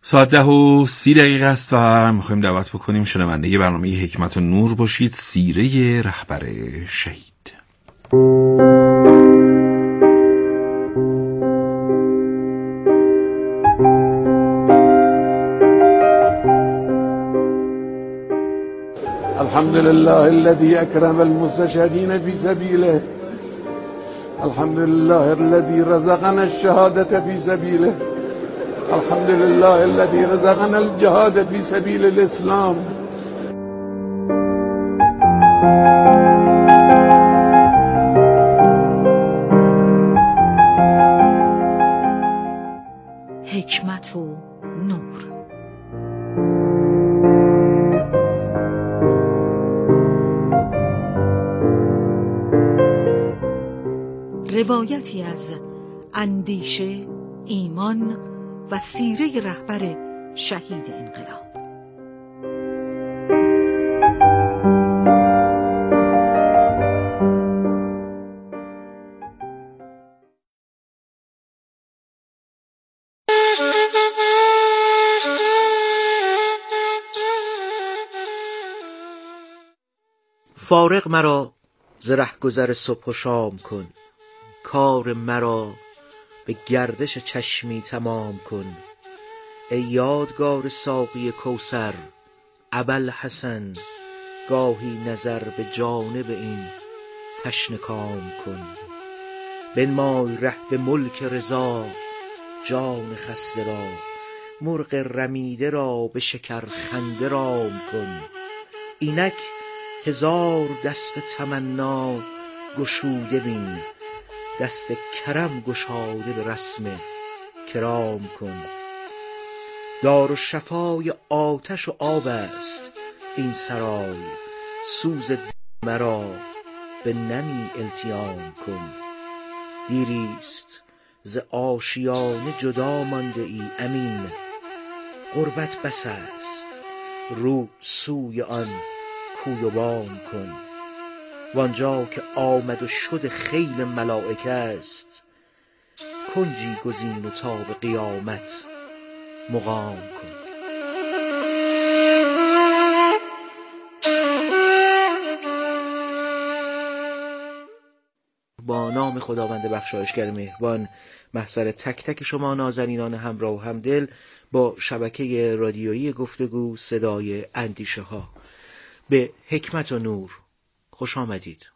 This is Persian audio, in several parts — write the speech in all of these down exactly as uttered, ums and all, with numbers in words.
ساعت ده و سی دقیقه است و میخوایم دعوت بکنیم شنونده برنامه حکمت و نور باشید. سیره رهبر شهید. الحمد لله الذي أكرم المستشهدين في سبيله. الحمد لله الذي رزقنا الشهادة في سبيله. الحمد لله الذي رزقنا الجهاد في سبيل الإسلام. حکمت و نور. روایتی از اندیشه، ایمان و سیره رهبر شهید انقلاب. فارغ مرا ز رهگذر صبح و شام کن، کار مرا به گردش چشمی تمام کن. ای یادگار ساقی کوثر ابوالحسن، گاهی نظر به جانب این تشنه کام کن. بنمای ره به ملک رضا جان خسته را، مرغ رمیده را به شکر خنده رام کن. اینک هزار دست تمنا گشوده بین، دست کرم گشاده به رسم کرام کن. دار و شفای آتش و آب است این سرای، سوز دل مرا به نمی التیام کن. دیریست ز آشیانه جدا مانده ای امین، غربت بس است رو سوی آن کوی و بام کن. وانجا که آمد و شد خیل ملائکه است، کنجی گزین و تا به قیامت مقام کن. با نام خداوند بخشایشگر مهربان، محضر تک تک شما نازنینان همراه و همدل با شبکه رادیویی گفتگو صدای اندیشه ها، به حکمت و نور خوش آمدید.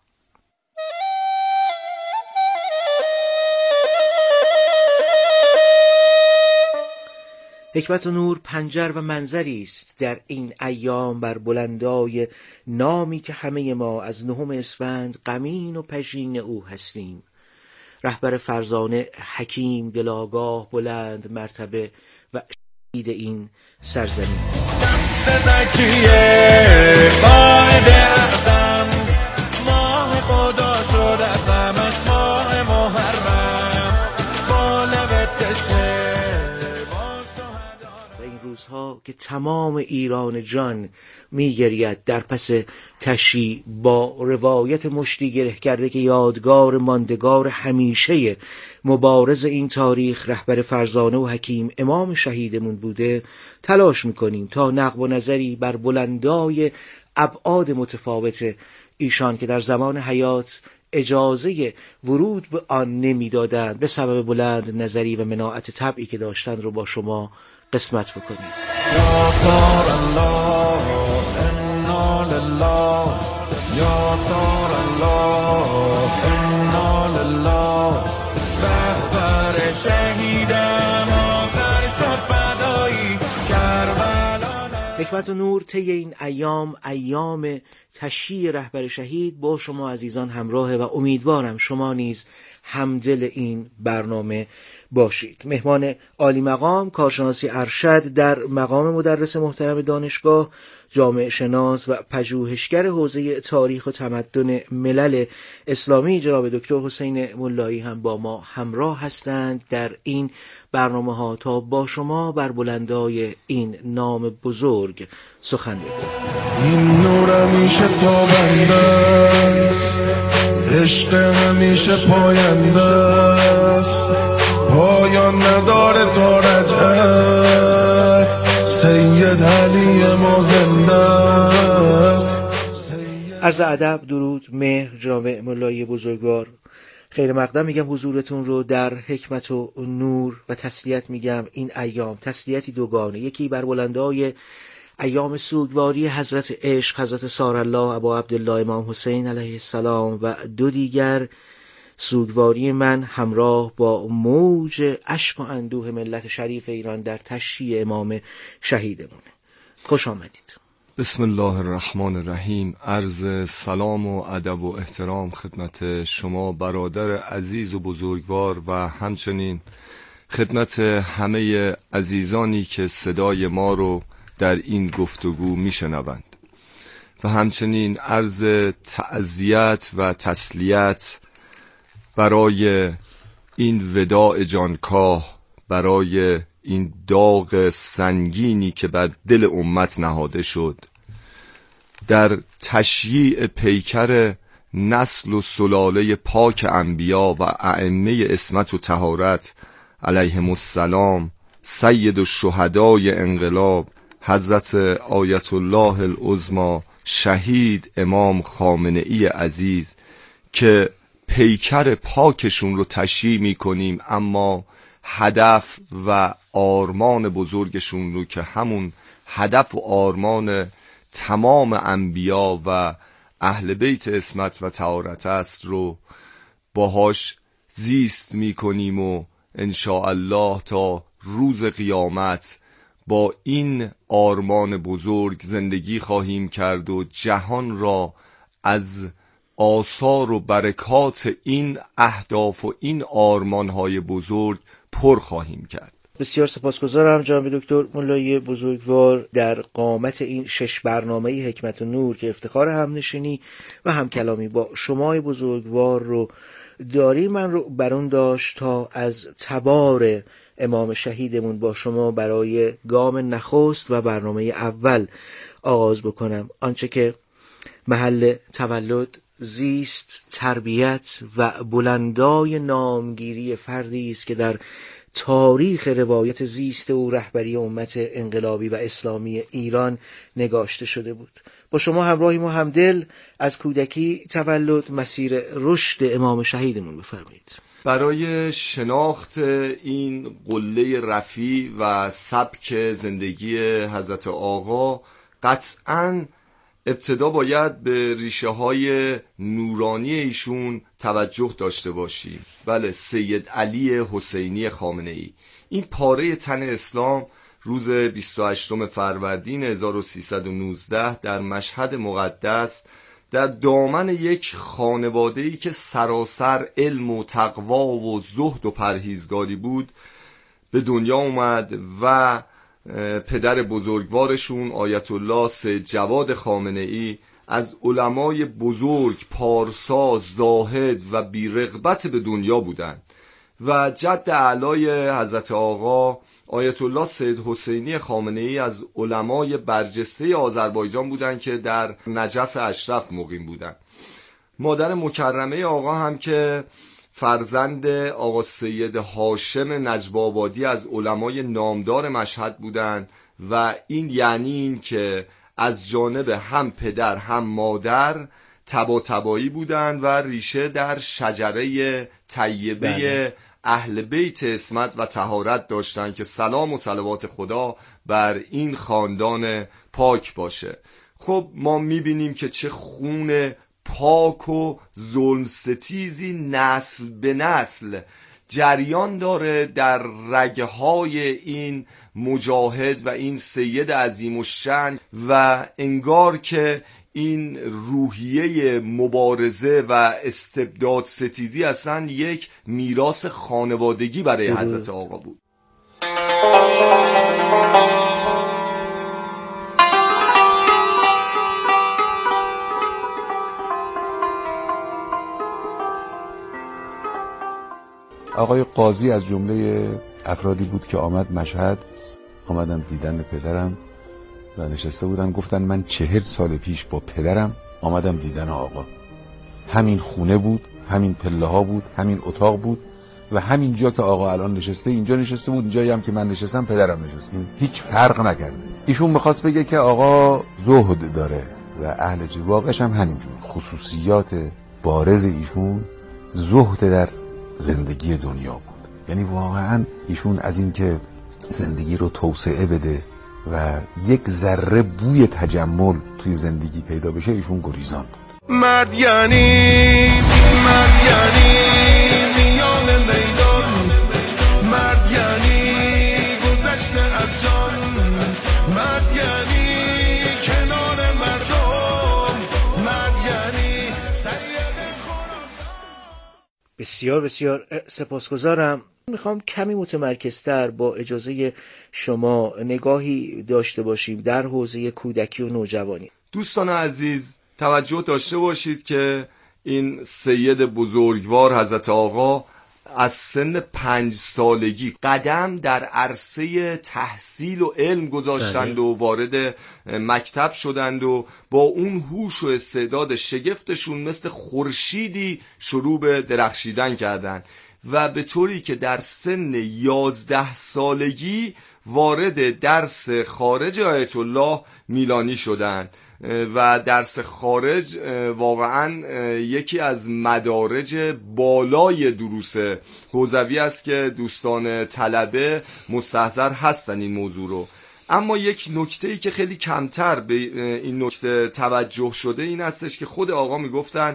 حکمت و نور پنجر و منظری است در این ایام بر بلندای نامی که همه ما از نهم اسفند غمین و پژین او هستیم. رهبر فرزانه، حکیم، دلاگاه، بلند مرتبه و شهید این سرزمین. ماه خدا شد از غمش ماه محرم، با لب تشنه و این روزها که تمام ایران جان میگرید در پس تشییع با روایت مشتی گره کرده که یادگار ماندگار همیشه مبارز این تاریخ رهبر فرزانه و حکیم امام شهیدمون بوده، تلاش میکنیم تا نقب و نظری بر بلندای ابعاد متفاوت ایشان که در زمان حیات اجازه ورود به آن نمیدادند به سبب بلند نظری و مناعت طبعی که داشتند رو با شما قسمت بکنیم. یا سار الله انا لله، یا سار الله انا لله، رهبر شهیدم آخر شد فدایی کربلا. حکمت و نور طی این ایام ایام تشییع رهبر شهید با شما عزیزان همراهه و امیدوارم شما نیز همدل این برنامه باشید. مهمان عالی مقام، کارشناسی ارشد در مقام مدرس محترم دانشگاه، جامعه شناس و پژوهشگر حوزه تاریخ و تمدن ملل اسلامی جناب دکتر حسین ملایی هم با ما همراه هستند در این برنامه ها تا با شما بر بلندای این نام بزرگ سخن بگویم. این نور همیشه تابنده است، عشق همیشه پاینده است، پایان نداره تا رجعت، سید علی ما زنده است. عرض ادب، درود، مهر جامع ملای بزرگوار، خیر مقدم میگم حضورتون رو در حکمت و نور و تسلیت میگم این ایام، تسلیتی دوگانه، یکی بر بلندای ایام سوگواری حضرت عشق حضرت سارالله ابا عبدالله امام حسین علیه السلام و دو دیگر سوگواری من همراه با موج اشک و اندوه ملت شریف ایران در تشییع امام شهیدمون. خوش آمدید. بسم الله الرحمن الرحیم. عرض سلام و ادب و احترام خدمت شما برادر عزیز و بزرگوار و همچنین خدمت همه عزیزانی که صدای ما رو در این گفتگو میشنوند و همچنین عرض تعزیت و تسلیت برای این وداع جانکاه، برای این داغ سنگینی که بر دل امت نهاده شد در تشییع پیکر نسل و سلاله پاک انبیا و ائمه عصمت و طهارت علیهم السلام، سید الشهدای انقلاب حضرت آیت الله العظمی شهید امام خامنه ای عزیز که پیکر پاکشون رو تشییع می کنیم، اما هدف و آرمان بزرگشون رو که همون هدف و آرمان تمام انبیا و اهل بیت عصمت و طهارت است رو باهاش زیست می کنیم و انشاءالله تا روز قیامت با این آرمان بزرگ زندگی خواهیم کرد و جهان را از آثار و برکات این اهداف و این آرمانهای بزرگ پر خواهیم کرد. بسیار سپاسگزارم جناب دکتر ملای بزرگوار در قامت این شش برنامه حکمت و نور که افتخار همنشینی و همکلامی با شما بزرگوار رو داری. من رو برون داشت تا از تبار امام شهیدمون با شما برای گام نخست و برنامه اول آغاز بکنم. آنچه که محل تولد، زیست، تربیت و بلندای نامگیری فردی است که در تاریخ روایت زیست و رهبری امت انقلابی و اسلامی ایران نگاشته شده بود. با شما همراهیم و همدل از کودکی، تولد، مسیر رشد امام شهیدمون بفرمایید. برای شناخت این قله رفیع و سبک زندگی حضرت آقا قطعاً ابتدا باید به ریشه های نورانی ایشون توجه داشته باشیم. بله، سید علی حسینی خامنه ای، این پاره تن اسلام روز بیست و هشتم فروردین هزار و سیصد و نوزده در مشهد مقدس در دامن یک خانواده‌ای که سراسر علم و تقوا و زهد و پرهیزگاری بود به دنیا اومد و پدر بزرگوارشون آیت الله سید جواد خامنه ای از علمای بزرگ، پارسا، زاهد و بی‌رغبت به دنیا بودند و جد اعلای حضرت آقا آیت الله سید حسینی خامنه ای از علمای برجسته آذربایجان بودند که در نجف اشرف مقیم بودند. مادر مکرمه آقا هم که فرزند آقا سید هاشم نجب‌آبادی از علمای نامدار مشهد بودند و این یعنی این که از جانب هم پدر هم مادر تبا تبایی بودند و ریشه در شجره طیبه بله. اهل بیت عصمت و طهارت داشتند که سلام و صلوات خدا بر این خاندان پاک باشه. خب ما میبینیم که چه خون پاک و ظلم ستیزی نسل به نسل جریان داره در رگهای این مجاهد و این سید عظیم الشأن و انگار که این روحیه مبارزه و استبداد ستیزی اصلا یک میراث خانوادگی برای حضرت آقا بود. آقای قاضی از جمله افرادی بود که آمد مشهد. آمدم دیدن پدرم و نشسته بودن، گفتن من چهل سال پیش با پدرم آمدم دیدن آقا. همین خونه بود، همین پله ها بود، همین اتاق بود و همین جا که آقا الان نشسته اینجا نشسته بود، اینجایی هم که من نشستم پدرم نشسته، هیچ فرق نکرده. ایشون می‌خواست بگه که آقا زهد داره و اهل جهاد، واقعش هم همینجور. خصوصیات بارز ایشون زهد در زندگی دنیا بود. یعنی واقعا ایشون از این که زندگی رو توسعه بده و یک ذره بوی تجمل توی زندگی پیدا بشه ایشون گریزان بود. مرد یعنی مرد یعنی میان میدان، مرد یعنی گذشته از جان، مرد یعنی کنار مردم، مرد یعنی سید خراسان. بسیار بسیار سپاسگزارم. میخوام کمی متمرکزتر با اجازه شما نگاهی داشته باشیم در حوزه کودکی و نوجوانی. دوستان عزیز توجه داشته باشید که این سید بزرگوار حضرت آقا از سن پنج سالگی قدم در عرصه تحصیل و علم گذاشتند و وارد مکتب شدند و با اون هوش و استعداد شگفتشون مثل خورشیدی شروع به درخشیدن کردند و به طوری که در سن یازده سالگی وارد درس خارج آیت الله میلانی شدند و درس خارج واقعا یکی از مدارج بالای دروس حوزوی است که دوستان طلبه مستحضر هستن این موضوع رو. اما یک نکته‌ای که خیلی کمتر به این نکته توجه شده این هستش که خود آقا میگفتن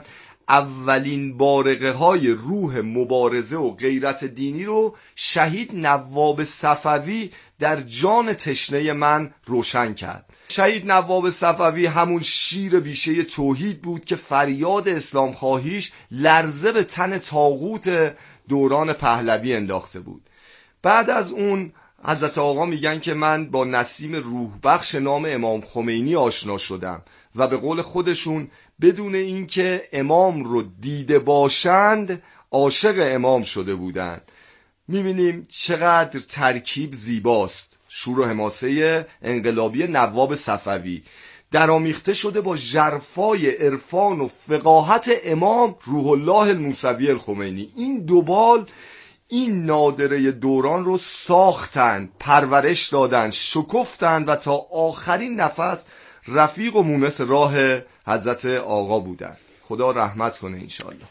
اولین بارقه های روح مبارزه و غیرت دینی رو شهید نواب صفوی در جان تشنه من روشن کرد. شهید نواب صفوی همون شیر بیشه توحید بود که فریاد اسلام خواهیش لرزه به تن طاغوت دوران پهلوی انداخته بود. بعد از اون حضرت آقا میگن که من با نسیم روح بخش نام امام خمینی آشنا شدم و به قول خودشون بدون اینکه امام رو دیده باشند عاشق امام شده بودند. میبینیم چقدر ترکیب زیباست. شور و حماسه انقلابی نواب صفوی درآمیخته شده با ژرفای عرفان و فقاهت امام روح الله الموسوی الخمینی. این دوبال این نادره دوران رو ساختند، پرورش دادند، شکفتند و تا آخرین نفس رفیق و مونس راه حضرت آقا بودند. خدا رحمت کنه انشاءالله.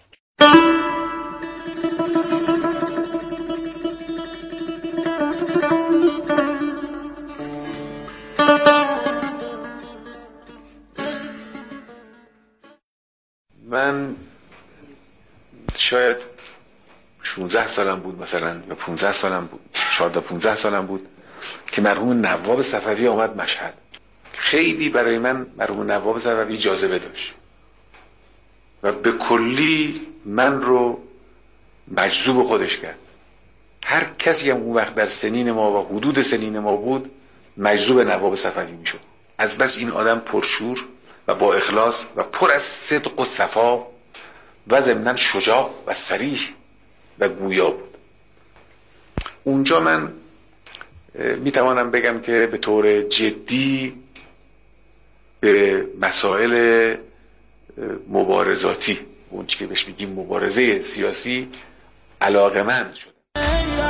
من شاید شانزده سالم بود مثلا یا پانزده سالم بود، چهارده پانزده سالم بود که مرحوم نواب صفوی آمد مشهد. خیلی برای من مرحوم نواب صفوی جاذبه داشت و به کلی من رو مجذوب خودش کرد. هر کسی هم اون وقت در سنین ما و حدود سنین ما بود مجذوب نواب صفوی میشد. از بس این آدم پرشور و با اخلاص و پر از صدق و صفا و ضمناً شجاع و صریح و گویا بود. اونجا من میتوانم بگم که به طور جدی به مسائل مبارزاتی، اون چی که بهش میگیم مبارزه سیاسی، علاقه‌مند شدم. ای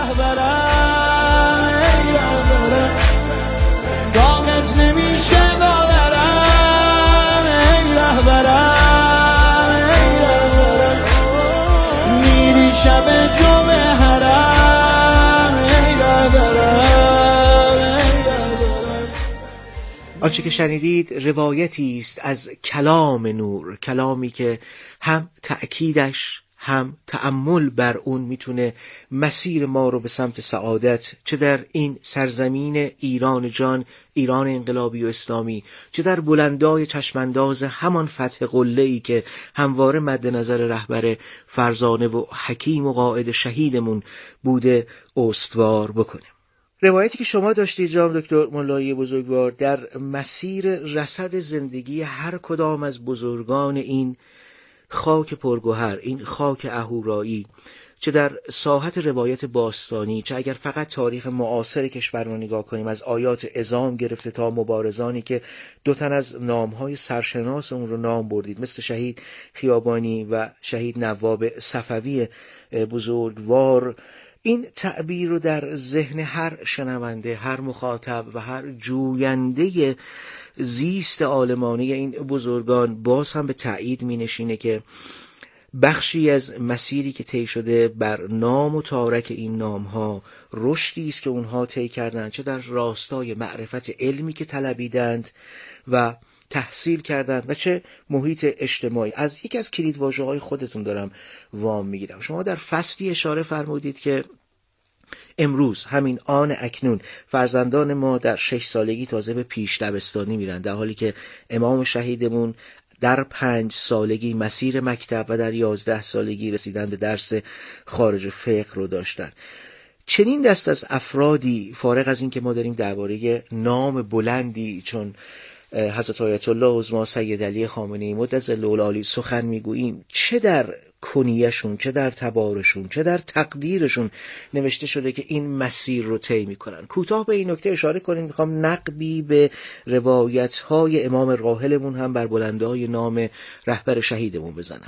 رهبرم ای رهبرم داغت نمیشه باورم، ای رهبرم ای رهبرم میری شب جمعه حرم، ای رهبرم ای رهبرم. آنچه که شنیدید روایتی است از کلام نور، کلامی که هم تأکیدش هم تأمل بر اون میتونه مسیر ما رو به سمت سعادت، چه در این سرزمین ایران جان، ایران انقلابی و اسلامی، چه در بلندای چشمانداز همان فتح قله‌ای که همواره مد نظر رهبر فرزانه و حکیم و قائد شهیدمون بوده، استوار بکنه. روایتی که شما داشتید جناب دکتر ملایی بزرگوار در مسیر رصد زندگی هر کدام از بزرگان این خاک پرگوهر، این خاک اهورایی، چه در ساحت روایت باستانی، چه اگر فقط تاریخ معاصر کشور رو نگاه کنیم، از آیات عظام گرفته تا مبارزانی که دو تن از نامهای سرشناس اون رو نام بردید، مثل شهید خیابانی و شهید نواب صفوی بزرگوار، این تعبیر رو در ذهن هر شنونده، هر مخاطب و هر جوینده زیست عالمانه این بزرگان باز هم به تأیید می نشینه که بخشی از مسیری که طی شده بر نام و تارک این نامها رشدی است که اونها طی کردند، چه در راستای معرفت علمی که طلبیدند و تحصیل کردند و چه محیط اجتماعی. از یکی از کلیدواژه‌های خودتون دارم وام میگیرم. شما در فصلی اشاره فرمودید که امروز همین آن اکنون فرزندان ما در شش سالگی تازه به پیش دبستانی میرن، در حالی که امام شهیدمون در پنج سالگی مسیر مکتب و در یازده سالگی رسیدن به درس خارج فقه رو داشتن. چنین دست از افرادی، فارغ از این که ما داریم درباره نام بلندی چون حضرت آیت الله عظما سید علی خامنه‌ای مدظل العالی سخن میگوییم، چه در کنیه‌شون، چه در تبارشون، چه در تقدیرشون نوشته شده که این مسیر رو طی میکنن. کوتاه به این نکته اشاره کنیم. میخوام نقبی به روایت‌های امام راحلمون هم بر بلندهای نام رهبر شهیدمون بزنم.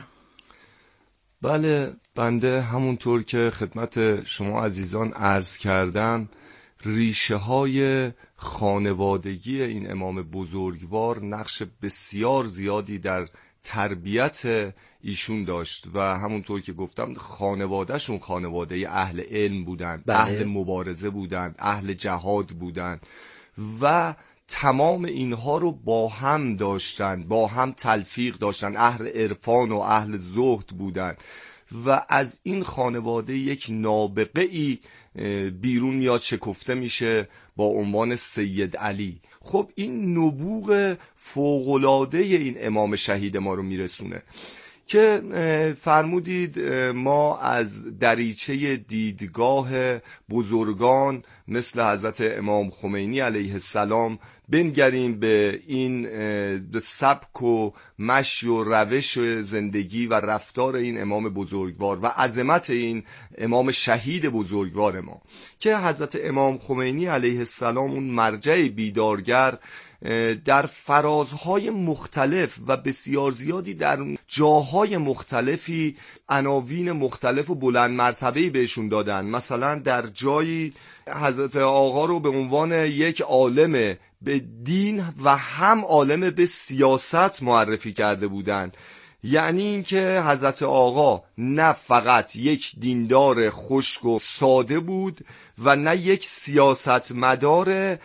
بله، بنده همونطور که خدمت شما عزیزان عرض کردم، ریشه های خانوادگی این امام بزرگوار نقش بسیار زیادی در تربیت ایشون داشت و همونطور که گفتم خانوادهشون خانواده اهل علم بودن، بله. اهل مبارزه بودن، اهل جهاد بودن و تمام اینها رو با هم داشتن، با هم تلفیق داشتن، اهل عرفان و اهل زهد بودن و از این خانواده یک نابغه ای بیرون میاد، شکفته میشه با عنوان سید علی. خب این نبوغ فوق‌العاده این امام شهید ما رو میرسونه که فرمودید ما از دریچه دیدگاه بزرگان مثل حضرت امام خمینی علیه السلام بنگریم به این سبک و مشی و روش زندگی و رفتار این امام بزرگوار و عظمت این امام شهید بزرگوار ما که حضرت امام خمینی علیه السلام اون مرجع بیدارگر در فرازهای مختلف و بسیار زیادی در جاهای مختلفی عناوین مختلف و بلند مرتبه‌ای بهشون دادن. مثلا در جایی حضرت آقا رو به عنوان یک عالم به دین و هم عالم به سیاست معرفی کرده بودن، یعنی اینکه حضرت آقا نه فقط یک دیندار خشک و ساده بود و نه یک سیاستمدار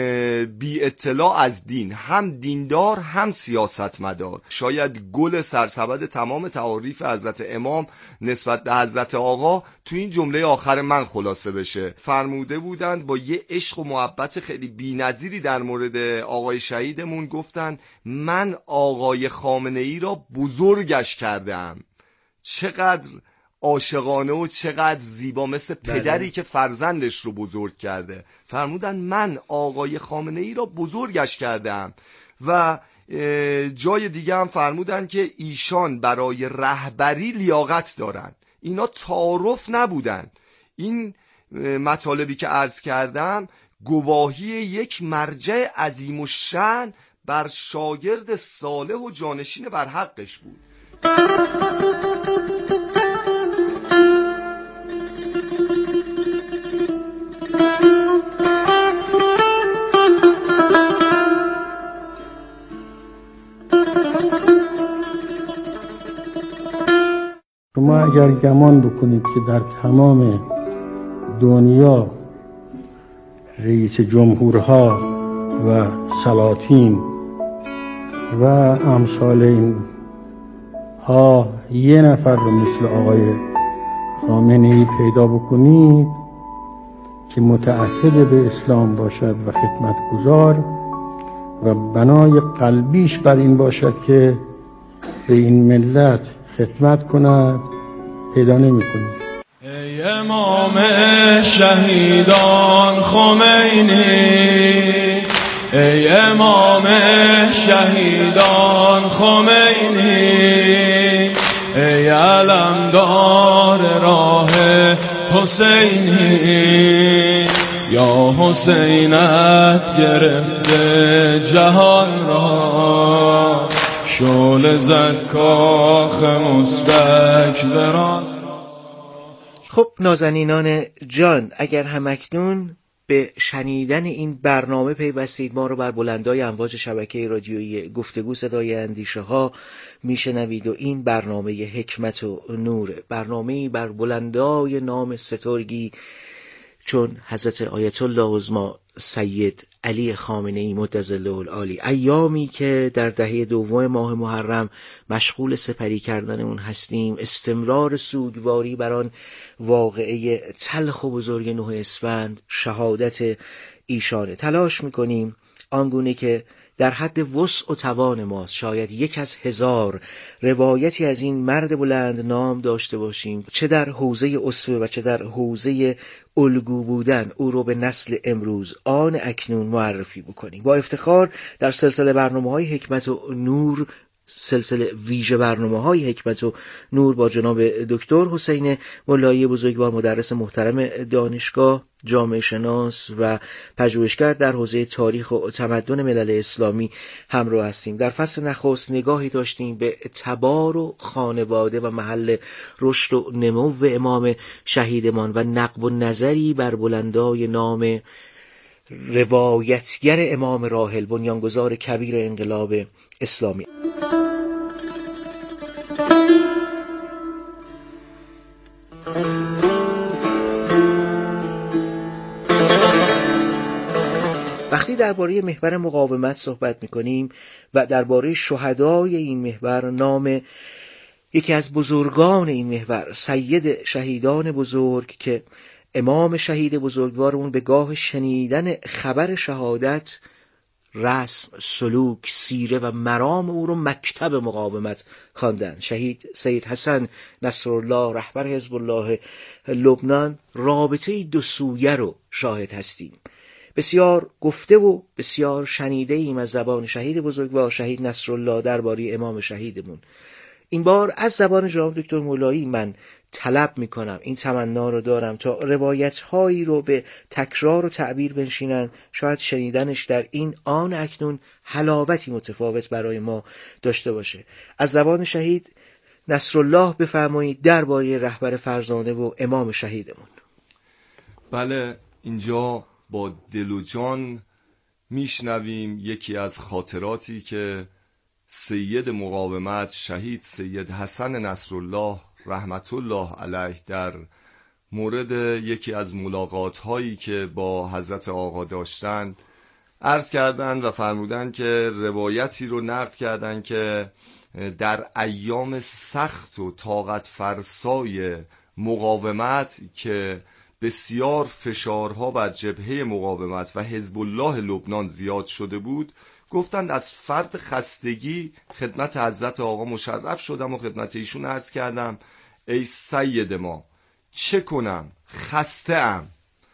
بی اطلاع از دین، هم دیندار هم سیاستمدار. شاید گل سرسبد تمام تعاریف حضرت امام نسبت به حضرت آقا تو این جمله آخر من خلاصه بشه. فرموده بودند با یه عشق و محبت خیلی بی‌نظیری در مورد آقای شهیدمون، گفتن من آقای خامنه‌ای را بزرگش کردم. چقدر عاشقانه و چقدر زیبا، مثل پدری که فرزندش رو بزرگ کرده. فرمودن من آقای خامنه‌ای را بزرگش کردم. و جای دیگه هم فرمودن که ایشان برای رهبری لیاقت دارن. اینا تعارف نبودن. این مطالبی که عرض کردم گواهی یک مرجع عظیم الشأن بر شاگرد صالح و جانشین بر حقش بود. شما اگر گمان بکنید که در تمام دنیا رئیس جمهورها و سلاطین و امثال این ها یه نفر رو مثل آقای خامنه‌ای پیدا بکنید که متعهد به اسلام باشد و خدمتگزار و بنای قلبیش بر این باشد که به این ملت خدمت کند، پیدا نمی کنید. ای امام شهیدان خمینی، ای امام شهیدان خمینی، ای علمدار راه حسینی یا حسینت گرفته جهان را، شعله زد کاخ مستکبران. خب نازنینان جان، اگر همکنون به شنیدن این برنامه پیوستید، ما رو بر بلندای امواج شبکه رادیویی گفتگو صدای اندیشه ها میشنوید و این برنامه حکمت و نور، برنامه‌ای بر بلندای نام سترگی چون حضرت آیت الله عظما سید علی خامنه‌ای مدظله العالی، ایامی که در دهه دوم ماه محرم مشغول سپری کردن اون هستیم، استمرار سوگواری بر آن واقعه تلخ و بزرگ نه اسفند، شهادت ایشانه. تلاش میکنیم آنگونه که در حد وسع و توان ماست، شاید یک از هزار روایتی از این مرد بلند نام داشته باشیم، چه در حوزه اسوه و چه در حوزه الگو بودن، او رو به نسل امروز آن اکنون معرفی بکنیم. با افتخار در سلسله برنامه‌های حکمت و نور، سلسله ویژه برنامه‌های حکمت و نور با جناب دکتر حسین ملایی بزرگوار، مدرس محترم دانشگاه، جامعه شناس و پژوهشگر در حوزه تاریخ و تمدن ملل اسلامی همراه هستیم. در فصل نخست نگاهی داشتیم به تبار و خانواده و محل رشد و نمو امام شهیدمان و نقب و نظری بر بلندای نام روایتگر امام راحل، بنیانگذار کبیر انقلاب اسلامی. وقتی درباره محور مقاومت صحبت می‌کنیم و درباره شهدای این محور، نام یکی از بزرگان این محور، سید شهیدان بزرگ که امام شهید بزرگوارمون به گاه شنیدن خبر شهادت رسم، سلوک، سیره و مرام او رو مکتب مقاومت خواندن. شهید سید حسن نصرالله رهبر حزب الله لبنان، رابطه دو سویه رو شاهد هستیم. بسیار گفته و بسیار شنیده ایم از زبان شهید بزرگوار شهید نصرالله درباره امام شهیدمون. این بار از زبان جناب دکتر مولایی من طلب میکنم، این تمنا رو دارم تا روایت هایی رو به تکرار و تعبیر بنشینن، شاید شنیدنش در این آن اکنون حلاوتی متفاوت برای ما داشته باشه. از زبان شهید نصرالله بفرمایید درباره رهبر فرزانه و امام شهیدمون. بله، اینجا با دل و جان میشنویم یکی از خاطراتی که سید مقاومت شهید سید حسن نصرالله رحمت الله علیه در مورد یکی از ملاقات هایی که با حضرت آقا داشتند عرض کردند و فرمودند که روایتی رو نقل کردند که در ایام سخت و طاقت فرسای مقاومت که بسیار فشارها بر جبهه مقاومت و حزب الله لبنان زیاد شده بود، گفتند از فرط خستگی خدمت حضرت آقا مشرف شدم و خدمت ایشون عرض کردم ای سید ما چه کنم، خسته ام.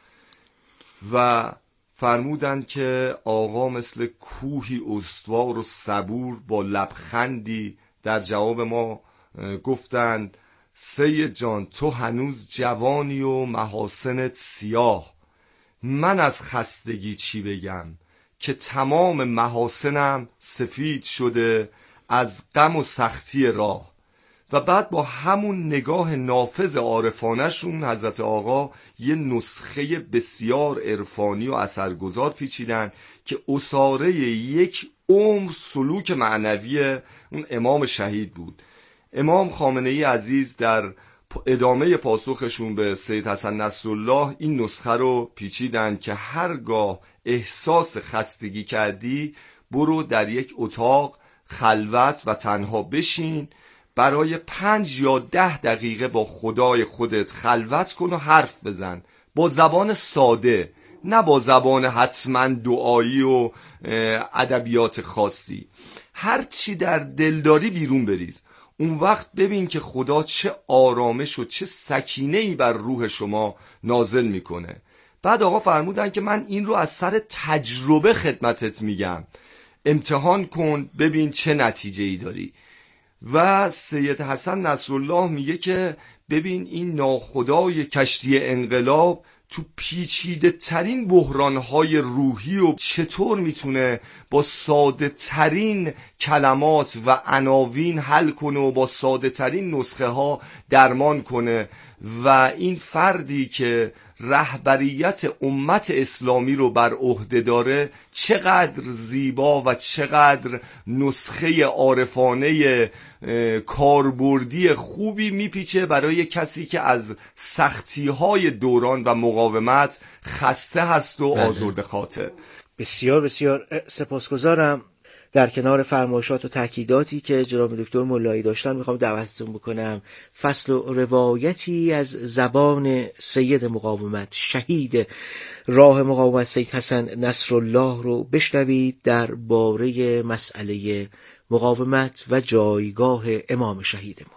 و فرمودند که آقا مثل کوهی استوار و صبور با لبخندی در جواب ما گفتند سید جان تو هنوز جوانی و محاسنت سیاه، من از خستگی چی بگم که تمام محاسنم سفید شده از غم و سختی راه. و بعد با همون نگاه نافذ عارفانه‌شون حضرت آقا یه نسخه بسیار عرفانی و اثرگذار پیچیدن که اساره یک عمر سلوک معنوی اون امام شهید بود. امام خامنه‌ای عزیز در ادامه پاسخشون به سید حسن نصرالله این نسخه رو پیچیدن که هرگاه احساس خستگی کردی برو در یک اتاق خلوت و تنها بشین، برای پنج یا ده دقیقه با خدای خودت خلوت کن و حرف بزن با زبان ساده، نه با زبان حتما دعایی و ادبیات خاصی. هر چی در دل داری بیرون بریز. اون وقت ببین که خدا چه آرامش و چه سکینه‌ای بر روح شما نازل میکنه. بعد آقا فرمودن که من این رو از سر تجربه خدمتت میگم، امتحان کن ببین چه نتیجه‌ای داری. و سید حسن نصرالله میگه که ببین این ناخدای کشتی انقلاب تو پیچیده ترین بحرانهای روحی و چطور میتونه با ساده ترین کلمات و عناوین حل کنه و با ساده ترین نسخه ها درمان کنه. و این فردی که رهبریت امت اسلامی رو بر عهده داره چقدر زیبا و چقدر نسخه عارفانه کاربردی خوبی میپیچه برای کسی که از سختی‌های دوران و مقاومت خسته هست و آزرده خاطر. بسیار بسیار سپاسگزارم. در کنار فرمایشات و تاکیداتی که جناب دکتر ملایی داشتن میخوام دعوتتون بکنم فصل و روایتی از زبان سید مقاومت، شهید راه مقاومت سید حسن نصرالله رو بشنوید درباره مسئله مقاومت و جایگاه امام شهیدمون.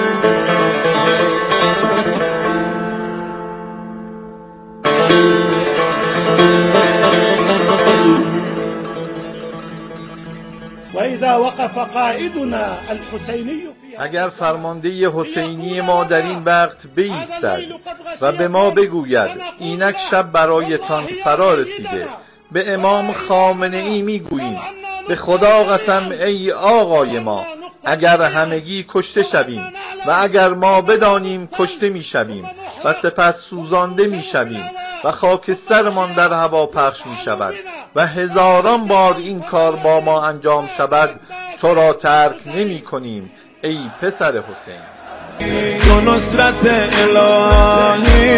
اگر فرمانده حسینی ما در این وقت بایستد و به ما بگوید اینک شب برایتان فرا رسیده، به امام خامنه ای میگوییم به خدا قسم ای آقای ما، اگر همگی کشته شویم و اگر ما بدانیم کشته میشویم و سپس سوزانده میشویم و خاکسترمان در هوا پخش میشود و هزاران بار این کار با ما انجام شود، تو را ترک نمی کنیم ای پسر حسین. تو نصرت الهی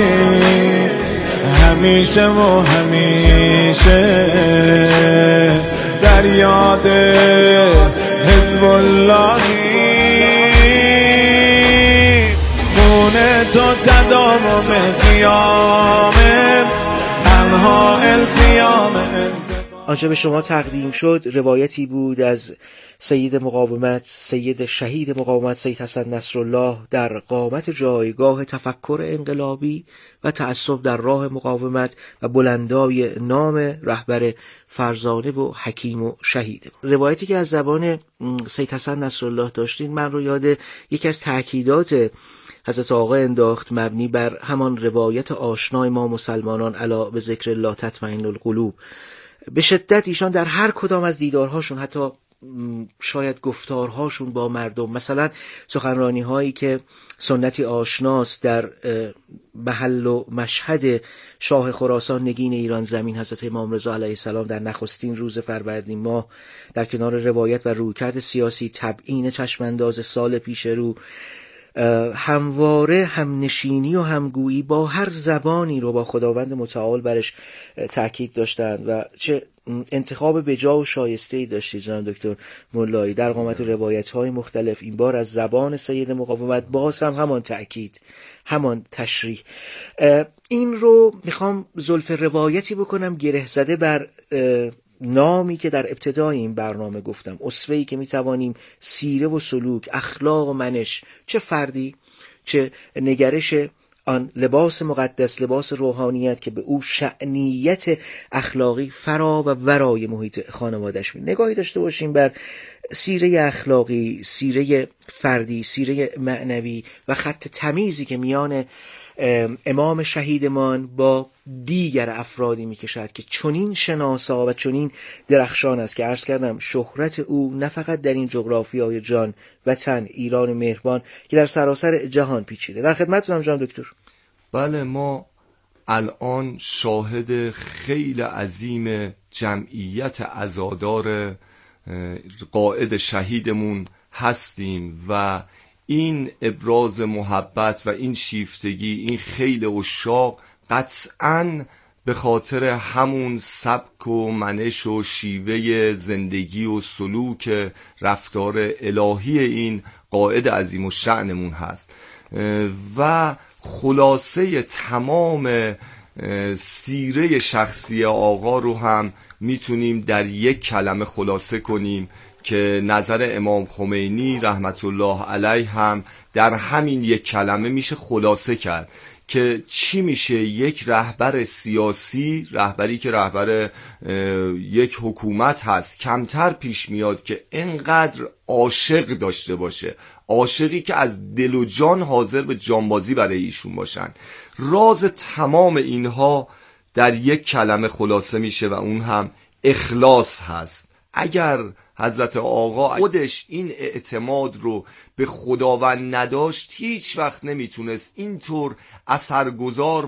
همیشه و همیشه در یاد حزب اللهی، خون تو تداوم قیامه تنها القیامه. آنچه به شما تقدیم شد روایتی بود از سید مقاومت، سید شهید مقاومت سید حسن نصرالله در قامت جایگاه تفکر انقلابی و تعصب در راه مقاومت و بلندای نام رهبر فرزانه و حکیم و شهید. روایتی که از زبان سید حسن نصرالله داشتین من رو یاد یکی از تأکیدات حضرت آقا انداخت مبنی بر همان روایت آشنای ما مسلمانان الا به ذکر الله تطمئن القلوب. به شدت ایشان در هر کدام از دیدارهاشون، حتی شاید گفتارهاشون با مردم، مثلا سخنرانی هایی که سنتی آشناست در محل و مشهد شاه خراسان نگین ایران زمین حضرت امام رضا علیه السلام در نخستین روز فروردین ماه، در کنار روایت و رویکرد سیاسی تبیین چشمانداز سال پیش رو، همواره همنشینی و همگویی با هر زبانی رو با خداوند متعال برش تأکید داشتند و چه انتخاب بجا و شایسته‌ای داشتی جناب دکتر ملایی در قامت روایت‌های مختلف، این بار از زبان سید مقاومت، باز هم همان تأکید، همان تشریح. این رو میخوام زلف روایتی بکنم گره زده بر نامی که در ابتدای این برنامه گفتم، اسوه‌ای که میتوانیم سیره و سلوک، اخلاق و منش، چه فردی چه نگرش آن لباس مقدس، لباس روحانیت که به او شأنیت اخلاقی فرا و ورای محیط خانوادش می نگاهی داشته باشیم بر سیره اخلاقی، سیره فردی، سیره معنوی و خط تمیزی که میان امام شهیدمان با دیگر افرادی میکشد که چنین شناسا و چنین درخشان است که عرض کردم شهرت او نه فقط در این جغرافیای جان وطن ایران مهربان که در سراسر جهان پیچیده. در خدمتتونم جناب دکتر. بله، ما الان شاهد خیلی عظیم جمعیت عزادار قائد شهیدمون هستیم و این ابراز محبت و این شیفتگی، این خیل عشاق قطعاً به خاطر همون سبک و منش و شیوه زندگی و سلوک رفتار الهی این قائد عظیم و شأنمون هست و خلاصه تمام سیره شخصی آقا رو هم میتونیم در یک کلمه خلاصه کنیم که نظر امام خمینی رحمت الله علیه هم در همین یک کلمه میشه خلاصه کرد که چی میشه یک رهبر سیاسی، رهبری که رهبر یک حکومت هست، کمتر پیش میاد که انقدر عاشق داشته باشه، عاشقی که از دل و جان حاضر به جانبازی برای ایشون باشن. راز تمام اینها در یک کلمه خلاصه میشه و اون هم اخلاص هست. اگر حضرت آقا خودش این اعتماد رو به خداوند نداشت، هیچ وقت نمیتونست اینطور اثرگذار